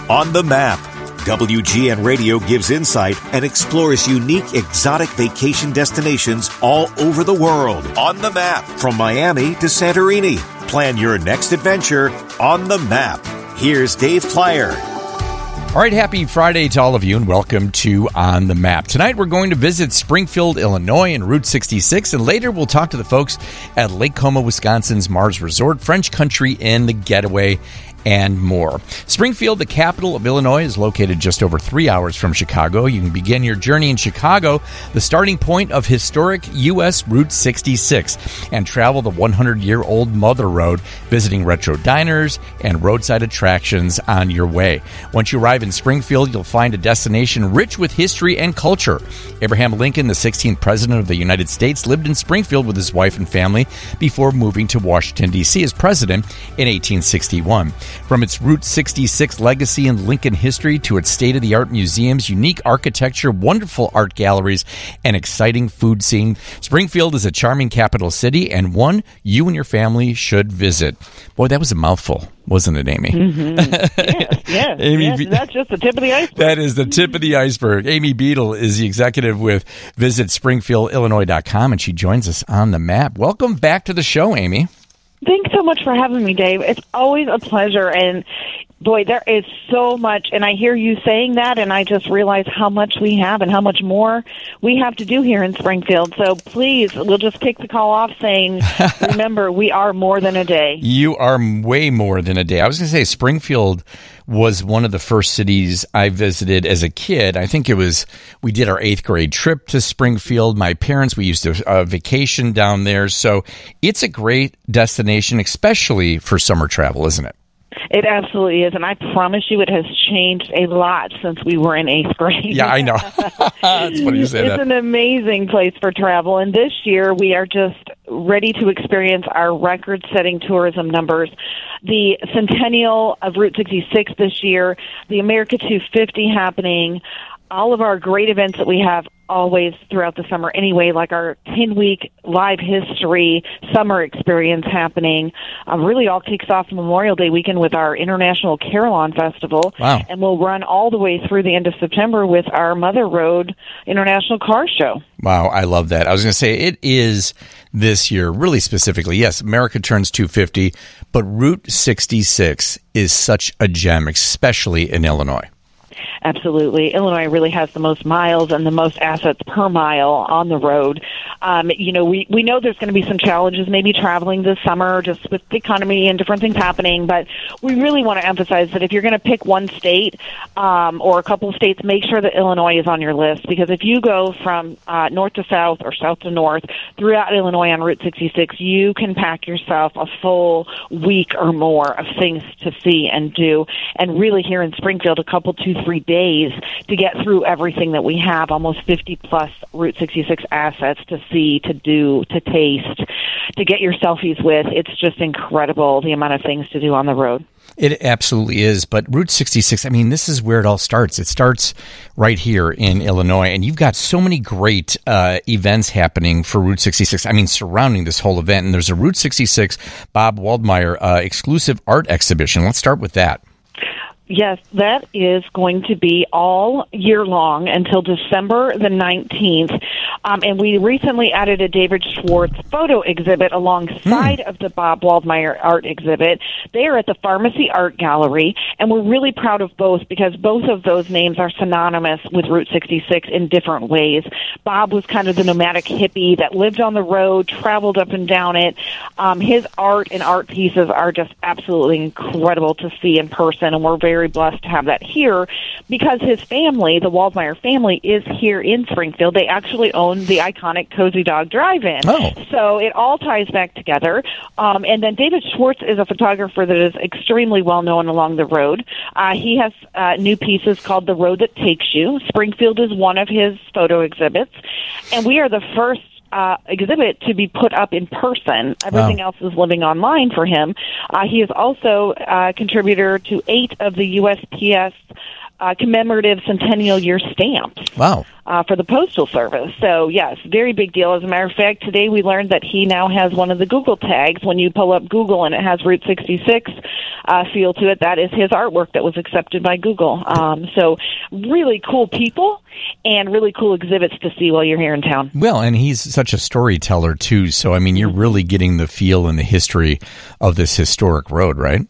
On the Map. WGN Radio gives insight and explores unique exotic vacation destinations all over the world. On the Map. From Miami to Santorini. Plan your next adventure on the Map. Here's Dave Plyer. All right, happy Friday to all of you, and welcome to On the Map. Tonight, we're going to visit Springfield, Illinois, and Route 66, and later we'll talk to the folks at Lake Como, Wisconsin's Mars Resort, French Country Inn, The Getaway, and more. Springfield, the capital of Illinois, is located just over 3 hours from Chicago. You can begin your journey in Chicago, the starting point of historic U.S. Route 66, and travel the 100-year-old Mother Road, visiting retro diners and roadside attractions on your way. Once you arrive in Springfield, you'll find a destination rich with history and culture. Abraham Lincoln, the 16th President of the United States, lived in Springfield with his wife and family before moving to Washington, D.C. as president in 1861. From its Route 66 legacy and Lincoln history to its state-of-the-art museums, unique architecture, wonderful art galleries, and exciting food scene, Springfield is a charming capital city and one you and your family should visit. Boy, that was a mouthful, wasn't it, Amy? Mm-hmm. Yes, Amy, that's just the tip of the iceberg. That is the tip of the iceberg. Amy Beadle is the executive with VisitSpringfieldIllinois.com, and she joins us on the map. Welcome back to the show, Amy. Thanks so much for having me, Dave. It's always a pleasure, and boy, there is so much, and I hear you saying that, and I just realize how much we have and how much more we have to do here in Springfield. So please, we'll just kick the call off saying, remember, we are more than a day. You are way more than a day. I was going to say Springfield was one of the first cities I visited as a kid. I think we did our 8th grade trip to Springfield. My parents, we used to vacation down there. So it's a great destination, especially for summer travel, isn't it? It absolutely is, and I promise you it has changed a lot since we were in 8th grade. Yeah, I know. It's funny you say that. It's an amazing place for travel, and this year we are just ready to experience our record-setting tourism numbers. The centennial of Route 66 this year, the America 250 happening, all of our great events that we have always throughout the summer anyway, like our 10-week live history summer experience happening. Really all kicks off Memorial Day weekend with our International Carillon Festival. Wow. And we'll run all the way through the end of September with our Mother Road International Car Show. Wow, I love that. I was going to say, it is this year, really specifically, yes, America turns 250, but Route 66 is such a gem, especially in Illinois. Absolutely. Illinois really has the most miles and the most assets per mile on the road. We know there's going to be some challenges maybe traveling this summer just with the economy and different things happening, but we really want to emphasize that if you're going to pick one state or a couple of states, make sure that Illinois is on your list, because if you go from north to south or south to north throughout Illinois on Route 66, you can pack yourself a full week or more of things to see and do. And really here in Springfield, a couple, 2-3 days to get through everything that we have, almost 50-plus Route 66 assets to see, to do, to taste, to get your selfies with. It's just incredible, the amount of things to do on the road. It absolutely is. But Route 66, I mean, this is where it all starts. It starts right here in Illinois, and you've got so many great events happening for Route 66, I mean, surrounding this whole event. And there's a Route 66 Bob Waldmeyer exclusive art exhibition. Let's start with that. Yes, that is going to be all year long until December the 19th. And we recently added a David Schwartz photo exhibit alongside of the Bob Waldmeyer art exhibit. They are at the Pharmacy Art Gallery, and we're really proud of both because both of those names are synonymous with Route 66 in different ways. Bob was kind of the nomadic hippie that lived on the road, traveled up and down it. His art and art pieces are just absolutely incredible to see in person, and we're very blessed to have that here because his family, the Waldmeyer family, is here in Springfield. They actually own the iconic Cozy Dog Drive-In. Oh. So it all ties back together. And then David Schwartz is a photographer that is extremely well-known along the road. He has new pieces called The Road That Takes You. Springfield is one of his photo exhibits. And we are the first exhibit to be put up in person. Everything else is living online for him. He is also a contributor to 8 of the USPS commemorative centennial year stamps. Wow. For the Postal Service. So, yes, very big deal. As a matter of fact, today we learned that he now has one of the Google tags. When you pull up Google and it has Route 66 feel to it, that is his artwork that was accepted by Google. So, really cool people and really cool exhibits to see while you're here in town. Well, and he's such a storyteller, too. So, I mean, you're really getting the feel and the history of this historic road, right?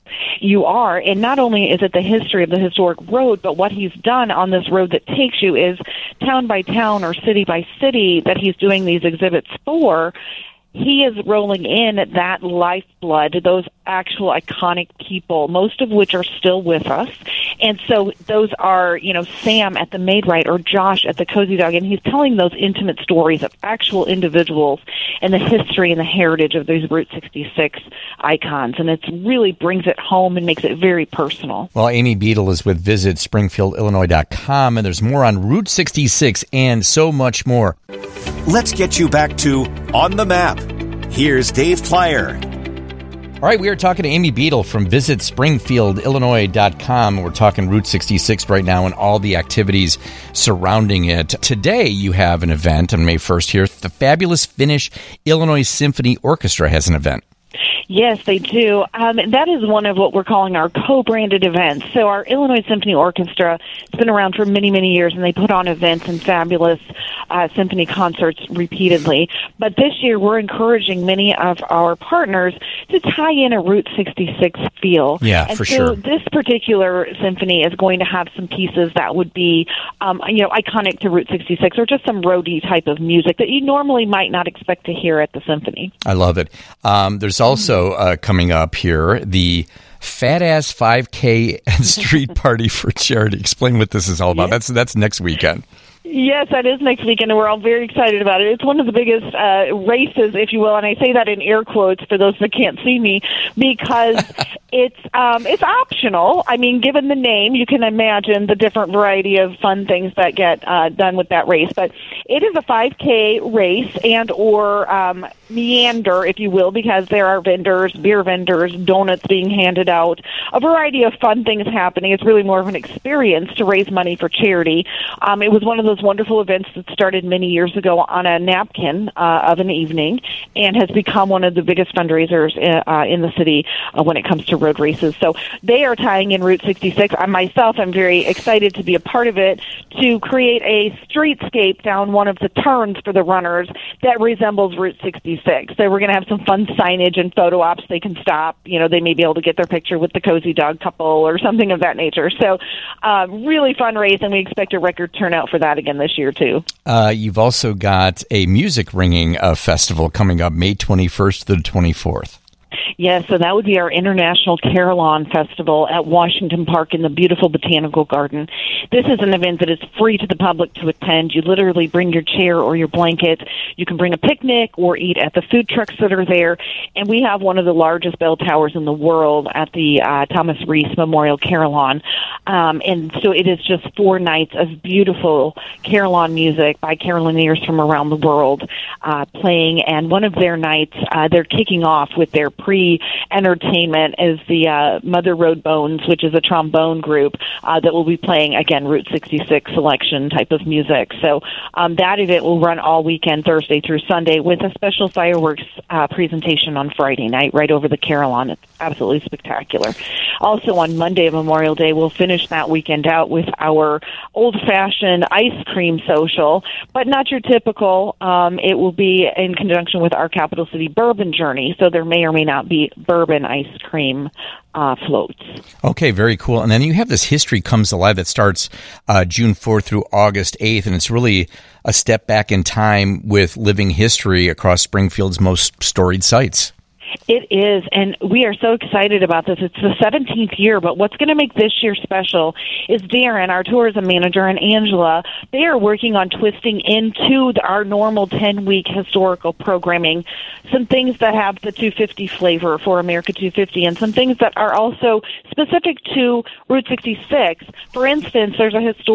You are, and not only is it the history of the historic road, but what he's done on this road that takes you is town by town or city by city that he's doing these exhibits for. He is rolling in that lifeblood, those actual iconic people, most of which are still with us. And so those are, Sam at the Maid-Rite or Josh at the Cozy Dog, and he's telling those intimate stories of actual individuals and the history and the heritage of these Route 66 icons. And it really brings it home and makes it very personal. Well, Amy Beadle is with visitspringfieldillinois.com, and there's more on Route 66 and so much more. Let's get you back to On the Map. Here's Dave Plyer. All right, we are talking to Amy Beadle from visitspringfieldillinois.com. We're talking Route 66 right now and all the activities surrounding it. Today, you have an event on May 1st here. The fabulous Finnish Illinois Symphony Orchestra has an event. Yes, they do. That is one of what we're calling our co-branded events. So our Illinois Symphony Orchestra has been around for many, many years, and they put on events and fabulous symphony concerts repeatedly. But this year, we're encouraging many of our partners to tie in a Route 66 feel. Yeah, and for so sure. This particular symphony is going to have some pieces that would be, iconic to Route 66, or just some roadie type of music that you normally might not expect to hear at the symphony. I love it. There's also coming up here the Fat Ass 5K and Street Party for Charity. Explain what this is all about. Yes. That's next weekend. Yes, that is next weekend, and we're all very excited about it. It's one of the biggest races, if you will, and I say that in air quotes for those that can't see me, because it's optional. I mean, given the name, you can imagine the different variety of fun things that get done with that race. But it is a 5K race and or meander, if you will, because there are vendors, beer vendors, donuts being handed out, a variety of fun things happening. It's really more of an experience to raise money for charity. It was one of those wonderful events that started many years ago on a napkin of an evening and has become one of the biggest fundraisers in the city when it comes to road races. So they are tying in Route 66. I myself am very excited to be a part of it, to create a streetscape down one of the turns for the runners that resembles Route 66. So we're going to have some fun signage and photo ops. They can stop. They may be able to get their picture with the Cozy Dog couple or something of that nature. So really fun race, and we expect a record turnout for that again this year, too. You've also got a music ringing festival coming up May 21st to the 24th. Yes, so that would be our International Carillon Festival at Washington Park in the beautiful Botanical Garden. This is an event that is free to the public to attend. You literally bring your chair or your blanket. You can bring a picnic or eat at the food trucks that are there. And we have one of the largest bell towers in the world at the Thomas Reese Memorial Carillon. And so it is just 4 nights of beautiful carillon music by carillonneurs from around the world playing. And one of their nights, they're kicking off with their pre-entertainment is the Mother Road Bones, which is a trombone group that will be playing, again, Route 66 selection type of music. So that event will run all weekend, Thursday through Sunday, with a special fireworks presentation on Friday night right over the Carillon. It's absolutely spectacular. Also on Monday, Memorial Day, we'll finish that weekend out with our old-fashioned ice cream social, but not your typical. It will be in conjunction with our Capital City Bourbon Journey, so there may or may not be bourbon ice cream floats. Okay, very cool. And then you have this History Comes Alive that starts June 4th through August 8th, and it's really a step back in time with living history across Springfield's most storied sites. It is, and we are so excited about this. It's the 17th year, but what's going to make this year special is Darren, our tourism manager, and Angela. They are working on twisting into our normal 10-week historical programming some things that have the 250 flavor for America 250 and some things that are also specific to Route 66. For instance, there's a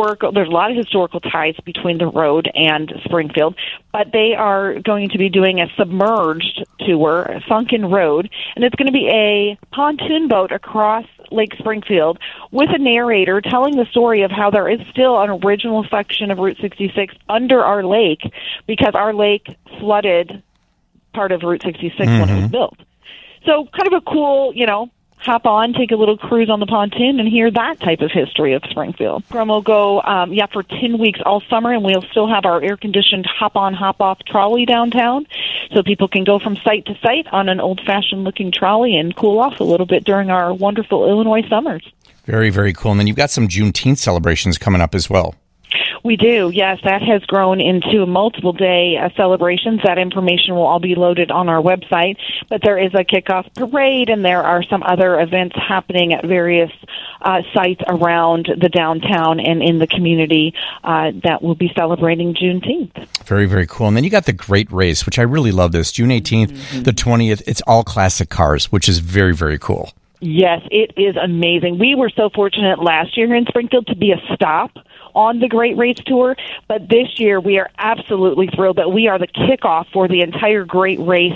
lot of historical ties between the road and Springfield, but they are going to be doing a submerged tour, a sunken road, and it's going to be a pontoon boat across Lake Springfield with a narrator telling the story of how there is still an original section of Route 66 under our lake because our lake flooded part of Route 66 when it was built. So kind of a cool, hop on, take a little cruise on the pontoon, and hear that type of history of Springfield. Program will go, for 10 weeks all summer, and we'll still have our air-conditioned hop-on, hop-off trolley downtown, so people can go from site to site on an old-fashioned-looking trolley and cool off a little bit during our wonderful Illinois summers. Very, very cool. And then you've got some Juneteenth celebrations coming up as well. We do, yes. That has grown into multiple-day celebrations. That information will all be loaded on our website. But there is a kickoff parade, and there are some other events happening at various sites around the downtown and in the community that will be celebrating Juneteenth. Very, very cool. And then you got the Great Race, which I really love this. June 18th, the 20th. It's all classic cars, which is very, very cool. Yes, it is amazing. We were so fortunate last year here in Springfield to be a stop on the Great Race Tour, but this year we are absolutely thrilled that we are the kickoff for the entire Great Race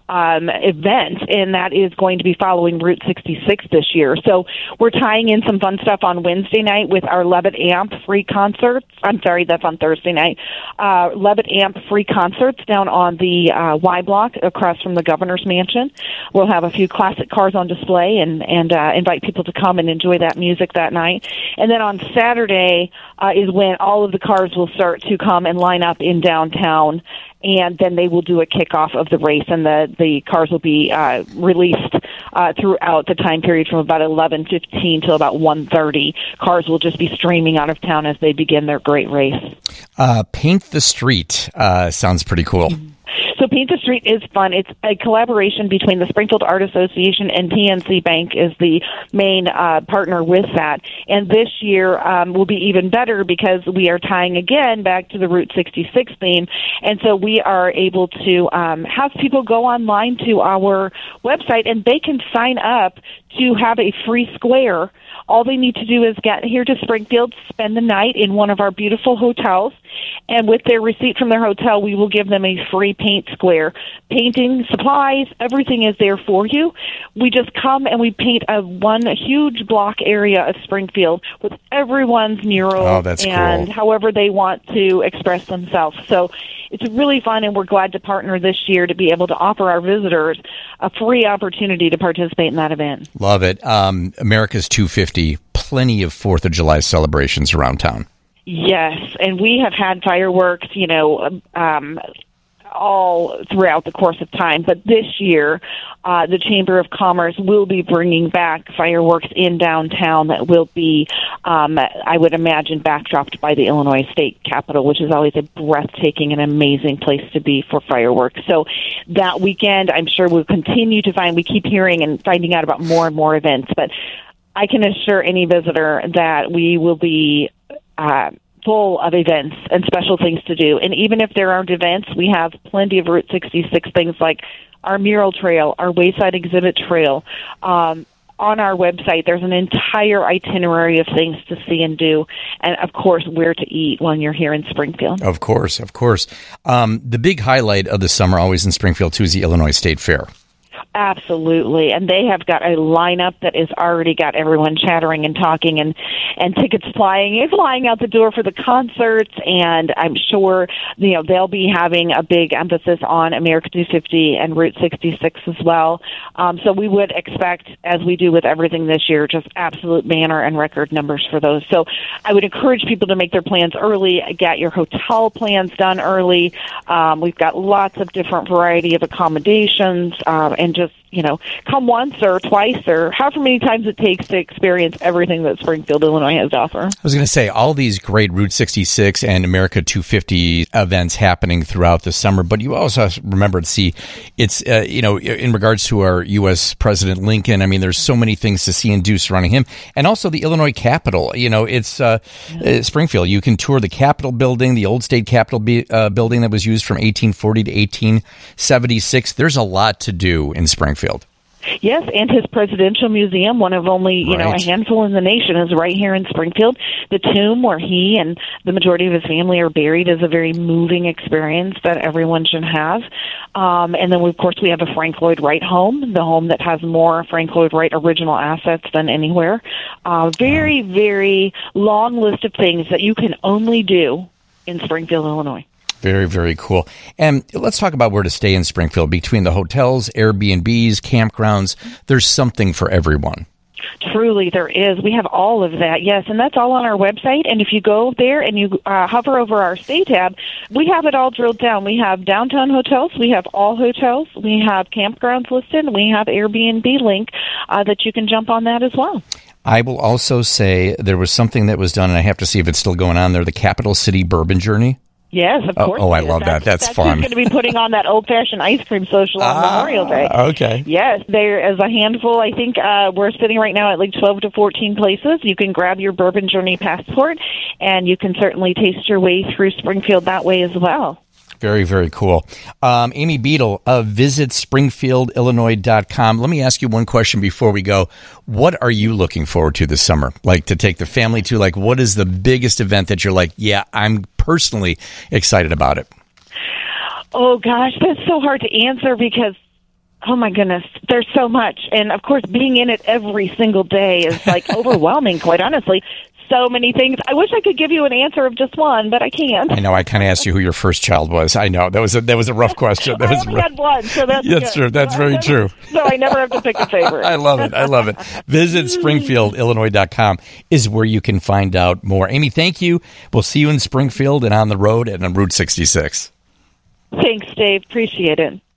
event, and that is going to be following Route 66 this year. So we're tying in some fun stuff on Wednesday night with our Levitt Amp free concerts. I'm sorry, that's on Thursday night. Levitt Amp free concerts down on the Y Block across from the Governor's Mansion. We'll have a few classic cars on display and invite people to come and enjoy that music that night. And then on Saturday is when all of the cars will start to come and line up in downtown, and then they will do a kickoff of the race, and the cars will be released throughout the time period from about 11:15 till about 1:30. Cars will just be streaming out of town as they begin their great race. Paint the Street sounds pretty cool. So Paint the Street is fun. It's a collaboration between the Springfield Art Association and PNC Bank is the main partner with that. And this year will be even better because we are tying again back to the Route 66 theme. And so we are able to have people go online to our website and they can sign up to have a free square. All they need to do is get here to Springfield, spend the night in one of our beautiful hotels, and with their receipt from their hotel, we will give them a free paint square. Painting, supplies, everything is there for you. We just come and we paint one huge block area of Springfield with everyone's mural and cool. However they want to express themselves. So it's really fun, and we're glad to partner this year to be able to offer our visitors a free opportunity to participate in that event. Love it. America's 250, plenty of 4th of July celebrations around town. Yes, and we have had fireworks, all throughout the course of time. But this year, the Chamber of Commerce will be bringing back fireworks in downtown that will be, I would imagine, backdropped by the Illinois State Capitol, which is always a breathtaking and amazing place to be for fireworks. So that weekend, I'm sure we'll continue to we keep hearing and finding out about more and more events. But I can assure any visitor that we will be full of events and special things to do. And even if there aren't events, we have plenty of Route 66 things like our mural trail, our Wayside Exhibit Trail. On our website, there's an entire itinerary of things to see and do, and, of course, where to eat when you're here in Springfield. Of course. The big highlight of the summer always in Springfield, too, is the Illinois State Fair. Absolutely, and they have got a lineup that has already got everyone chattering and talking, and tickets flying out the door for the concerts. And I'm sure they'll be having a big emphasis on America 250 and Route 66 as well. So we would expect, as we do with everything this year, just absolute banner and record numbers for those. So I would encourage people to make their plans early, get your hotel plans done early. We've got lots of different variety of accommodations, and just, come once or twice or however many times it takes to experience everything that Springfield, Illinois has to offer. I was going to say, all these great Route 66 and America 250 events happening throughout the summer, but you also have to remember to see it's, in regards to our U.S. President Lincoln, I mean, there's so many things to see and do surrounding him. And also the Illinois Capitol, it's Springfield. You can tour the Capitol building, the old state Capitol building that was used from 1840 to 1876. There's a lot to do in Springfield. Yes, and his presidential museum, one of only, a handful in the nation, is right here in Springfield. The tomb where he and the majority of his family are buried is a very moving experience that everyone should have. And then, of course, we have a Frank Lloyd Wright home, the home that has more Frank Lloyd Wright original assets than anywhere. Very, very long list of things that you can only do in Springfield, Illinois. Very, very cool. And let's talk about where to stay in Springfield. Between the hotels, Airbnbs, campgrounds, there's something for everyone. Truly, there is. We have all of that, yes, and that's all on our website. And if you go there and you hover over our Stay tab, we have it all drilled down. We have downtown hotels, we have all hotels, we have campgrounds listed, we have Airbnb link that you can jump on that as well. I will also say there was something that was done, and I have to see if it's still going on there, the Capital City Bourbon Journey. Yes, of course. Oh, I love that. That's fun. That's going to be putting on that old-fashioned ice cream social on Memorial Day. Okay. Yes, there is a handful. I think we're sitting right now at like 12 to 14 places. You can grab your Bourbon Journey passport, and you can certainly taste your way through Springfield that way as well. Very, very cool. Amy Beadle of visitspringfieldillinois.com. Let me ask you one question before we go. What are you looking forward to this summer? Like to take the family to, like, what is the biggest event that you're like, yeah, I'm personally excited about it? Oh, gosh, that's so hard to answer because, oh, my goodness, there's so much. And, of course, being in it every single day is, like, overwhelming, quite honestly. So many things. I wish I could give you an answer of just one, but I can't. I know. I kind of asked you who your first child was. I know that was a rough question. I only had one, so that's good. True. That's very true. So I never have to pick a favorite. I love it. Visit SpringfieldIllinois.com is where you can find out more. Amy, thank you. We'll see you in Springfield and on the road and on Route 66. Thanks, Dave. Appreciate it.